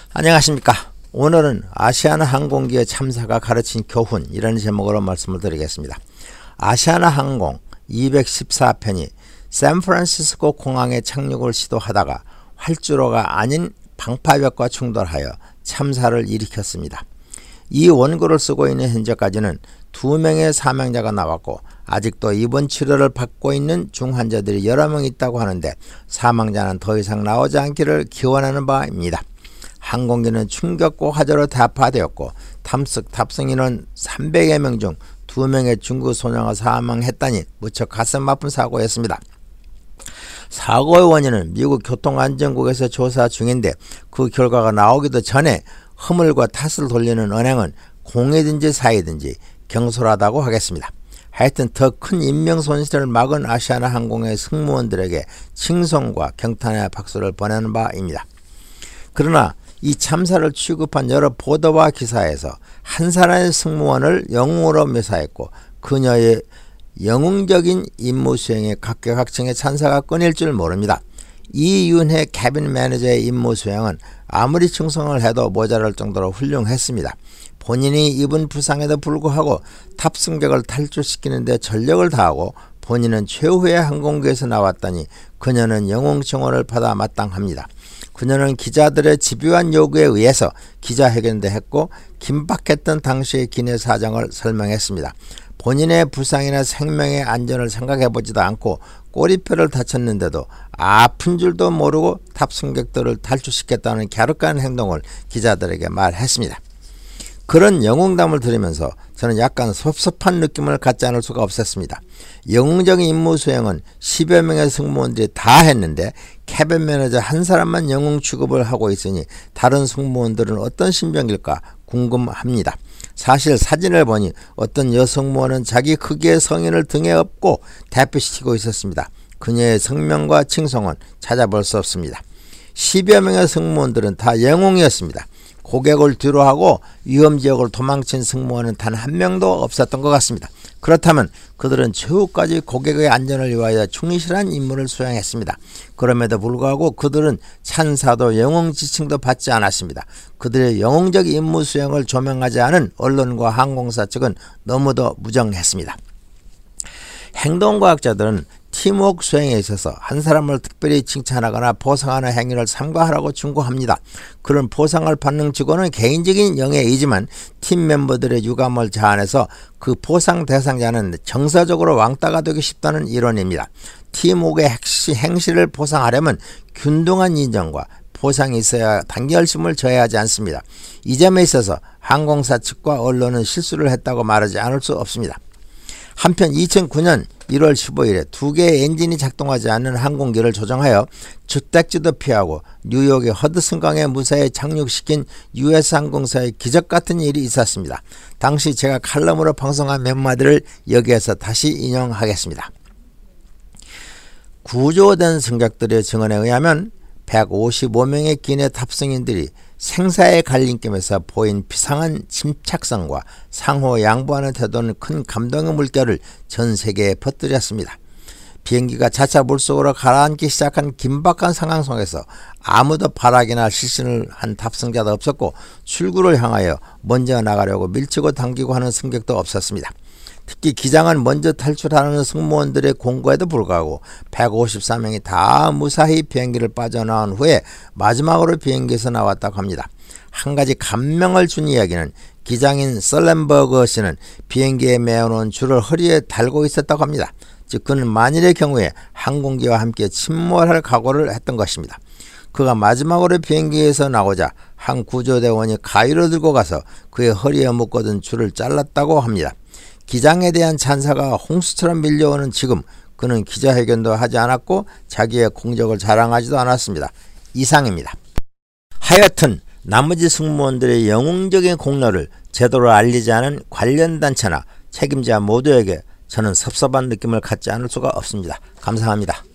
안녕하십니까. 오늘은 아시아나 항공기의 참사가 가르친 교훈, 이라는 제목으로 말씀을 드리겠습니다. 아시아나 항공 214편이 샌프란시스코 공항에 착륙을 시도하다가 활주로가 아닌 방파벽과 충돌하여 참사를 일으켰습니다. 이 원고를 쓰고 있는 현재까지는 2명의 사망자가 나왔고 아직도 입원 치료를 받고 있는 중환자들이 여러 명 있다고 하는데 사망자는 더 이상 나오지 않기를 기원하는 바입니다. 항공기는 충격과 화재로 대파되었고 탑승인은 300여 명 중 2명의 중국 소녀가 사망했다니 무척 가슴 아픈 사고였습니다. 사고의 원인은 미국 교통안전국에서 조사 중인데 그 결과가 나오기도 전에 허물과 탓을 돌리는 은행은 공이든지 사이든지 경솔하다고 하겠습니다. 하여튼 더 큰 인명손실을 막은 아시아나 항공의 승무원들에게 칭송과 경탄의 박수를 보내는 바입니다. 그러나 이 참사를 취급한 여러 보도와 기사에서 한 사람의 승무원을 영웅으로 묘사했고 그녀의 영웅적인 임무 수행에 각계각층의 찬사가 끊일 줄 모릅니다. 이윤혜 캐빈 매니저의 임무 수행은 아무리 칭송을 해도 모자랄 정도로 훌륭했습니다. 본인이 입은 부상에도 불구하고 탑승객을 탈출시키는 데 전력을 다하고 본인은 최후의 항공기에서 나왔다니 그녀는 영웅 칭호를 받아 마땅합니다. 그녀는 기자들의 집요한 요구에 의해서 기자회견도 했고 긴박했던 당시의 기내 사정을 설명했습니다. 본인의 부상이나 생명의 안전을 생각해보지도 않고 꼬리뼈를 다쳤는데도 아픈 줄도 모르고 탑승객들을 탈출시켰다는 갸륵한 행동을 기자들에게 말했습니다. 그런 영웅담을 들으면서 저는 약간 섭섭한 느낌을 갖지 않을 수가 없었습니다. 영웅적인 임무 수행은 10여 명의 승무원들이 다 했는데 캐빈 매니저 한 사람만 영웅 취급을 하고 있으니 다른 승무원들은 어떤 심정일까 궁금합니다. 사실 사진을 보니 어떤 여승무원은 자기 크기의 성인을 등에 업고 대표시키고 있었습니다. 그녀의 성명과 칭송은 찾아볼 수 없습니다. 10여 명의 승무원들은 다 영웅이었습니다. 고객을 뒤로하고 위험지역을 도망친 승무원은 단 한 명도 없었던 것 같습니다. 그렇다면 그들은 최후까지 고객의 안전을 위하여 충실한 임무를 수행했습니다. 그럼에도 불구하고 그들은 찬사도 영웅 지칭도 받지 않았습니다. 그들의 영웅적 임무 수행을 조명하지 않은 언론과 항공사 측은 너무도 무정했습니다. 행동과학자들은 팀워크 수행에 있어서 한 사람을 특별히 칭찬하거나 보상하는 행위를 삼가하라고 충고합니다. 그런 보상을 받는 직원은 개인적인 영예이지만 팀 멤버들의 유감을 자아내서 그 보상 대상자는 정서적으로 왕따가 되기 쉽다는 이론입니다. 팀워크의 행실을 보상하려면 균등한 인정과 보상이 있어야 단결심을 저해하지 않습니다. 이 점에 있어서 항공사 측과 언론은 실수를 했다고 말하지 않을 수 없습니다. 한편 2009년 1월 15일에 2개의 엔진이 작동하지 않는 항공기를 조정하여 주택지도 피하고 뉴욕의 허드슨강에 무사히 착륙시킨 US 항공사의 기적같은 일이 있었습니다. 당시 제가 칼럼으로 방송한 몇 마디를 여기에서 다시 인용하겠습니다. 구조된 승객들의 증언에 의하면 155명의 기내 탑승인들이 생사의 갈림길에서 보인 비상한 침착성과 상호 양보하는 태도는 큰 감동의 물결을 전 세계에 퍼뜨렸습니다. 비행기가 차차 물속으로 가라앉기 시작한 긴박한 상황 속에서 아무도 발악이나 실신을 한 탑승자도 없었고 출구를 향하여 먼저 나가려고 밀치고 당기고 하는 승객도 없었습니다. 특히 기장은 먼저 탈출하는 승무원들의 공고에도 불구하고 154명이 다 무사히 비행기를 빠져나온 후에 마지막으로 비행기에서 나왔다고 합니다. 한 가지 감명을 준 이야기는 기장인 썰렌버그 씨는 비행기에 메어놓은 줄을 허리에 달고 있었다고 합니다. 즉 그는 만일의 경우에 항공기와 함께 침몰할 각오를 했던 것입니다. 그가 마지막으로 비행기에서 나오자 한 구조대원이 가위로 들고 가서 그의 허리에 묶어둔 줄을 잘랐다고 합니다. 기장에 대한 찬사가 홍수처럼 밀려오는 지금 그는 기자회견도 하지 않았고 자기의 공적을 자랑하지도 않았습니다. 이상입니다. 하여튼 나머지 승무원들의 영웅적인 공로를 제대로 알리지 않은 관련 단체나 책임자 모두에게 저는 섭섭한 느낌을 갖지 않을 수가 없습니다. 감사합니다.